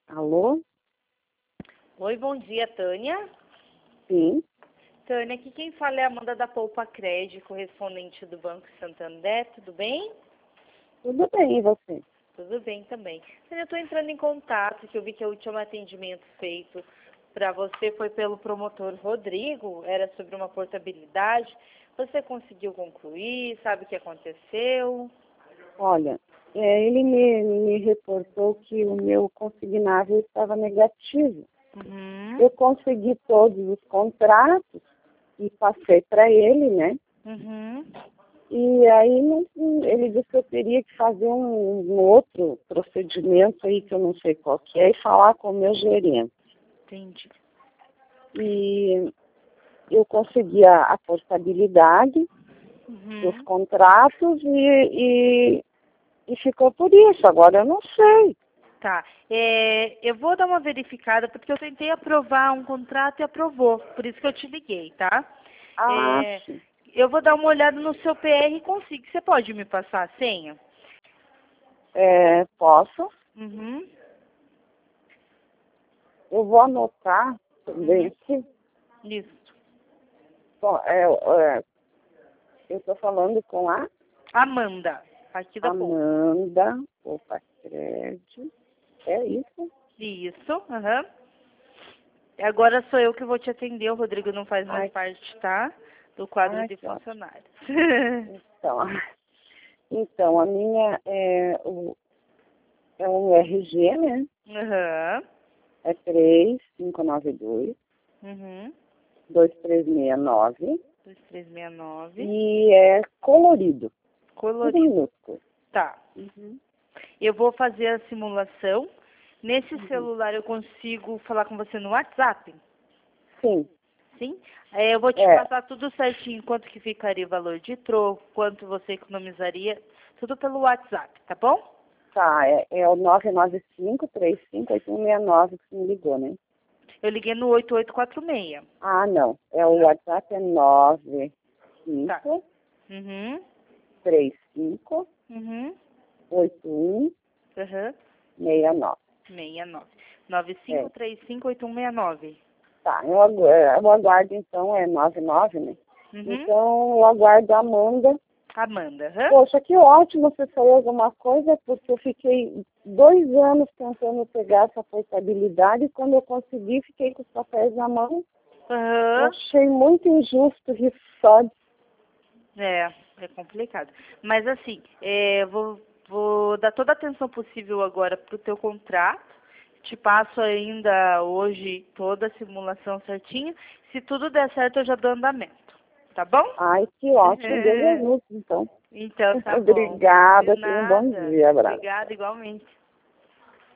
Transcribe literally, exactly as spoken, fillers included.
Alô? Oi, bom dia, Tânia. Sim. Tânia, aqui quem fala é a Amanda da Poupa Cred, correspondente do Banco Santander, tudo bem? Tudo bem, e você? Tudo bem também. Tânia, eu estou entrando em contato, que eu vi que o último atendimento feito para você foi pelo promotor Rodrigo, era sobre uma portabilidade. Você conseguiu concluir? Sabe o que aconteceu? Olha, é, ele me, me reportou que o meu consignável estava negativo. Uhum. Eu consegui todos os contratos e passei para ele, né? Uhum. E aí não- ele disse que eu teria que fazer um, um outro procedimento aí, que eu não sei qual que é, e falar com o meu gerente. Entendi. E eu consegui a, a portabilidade dos Uhum. contratos e, e, e ficou por isso. Agora eu não sei. Tá. É, eu vou dar uma verificada, porque eu tentei aprovar um contrato e aprovou. Por isso que eu te liguei, tá? Ah, É, sim. eu vou dar uma olhada no seu P R e consigo. Você pode me passar a senha? É, posso. Uhum. Eu vou anotar também Uhum. aqui. Isso. Bom, é, é, eu estou falando com a Amanda, aqui da Poupa. Amanda. Opa, crédito. É isso? Isso. Aham. Agora sou eu que vou te atender. O Rodrigo não faz mais Ai, parte, tá? Do quadro ai, de que ótimo. funcionários. Então, então a minha é, o, é um R G, né? Aham. É três cinco nove dois, Uhum. dois três seis nove dois três seis nove. e é colorido, tudo Colorido. minúsculo. Tá. Uhum. Eu vou fazer a simulação. Nesse Uhum. celular eu consigo falar com você no WhatsApp? Sim, Sim? É, eu vou te é, passar tudo certinho, quanto que ficaria o valor de troco, quanto você economizaria, tudo pelo WhatsApp, tá bom? tá, é, é o nove nove cinco, três cinco oito um seis nove que você me ligou, né? Eu liguei no oito oito quatro seis. Ah, não, é o Não? WhatsApp é nove Tá. cinco Uhum. três cinco Uhum. oito um Uhum. seis nove. sessenta e nove. nove É, cinco três cinco oito um seis nove. tá, eu agu- é, eu aguardo então, é nove nove, né? Uhum. Então eu aguardo a Amanda. Amanda, aham. Poxa, que ótimo você falou alguma coisa, porque eu fiquei dois anos tentando pegar essa portabilidade e quando eu consegui, fiquei com os papéis na mão. Eu Aham. achei muito injusto isso só. É, é complicado. Mas assim, é, vou, vou dar toda a atenção possível agora pro teu contrato. Te passo ainda hoje toda a simulação certinha. Se tudo der certo, eu já dou andamento. Tá bom? Ai, que ótimo, Deus ajude, então. Então, tá bom. De Obrigada, tenha um bom nada. dia, abraço. Obrigada, igualmente.